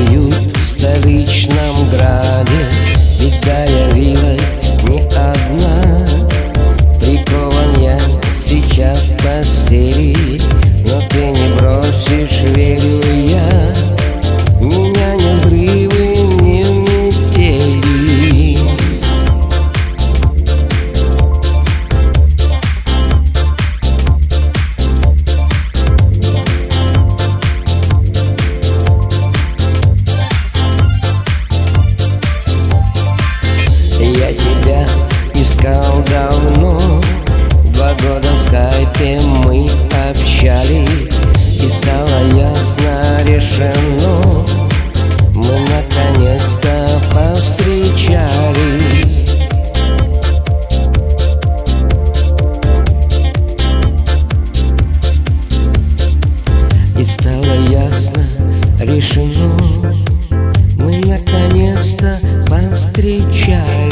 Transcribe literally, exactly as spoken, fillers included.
уют в столичном граде. Беда явилась не одна. Прикован я сейчас к постели, но ты не бросишь, верю я. Меня не взрывы, не метели. Я тебя искал давно. Два года в скайпе мы общались, и стало ясно, решено, мы наконец-то повстречались. И стало ясно, решено, мы наконец-то повстречались.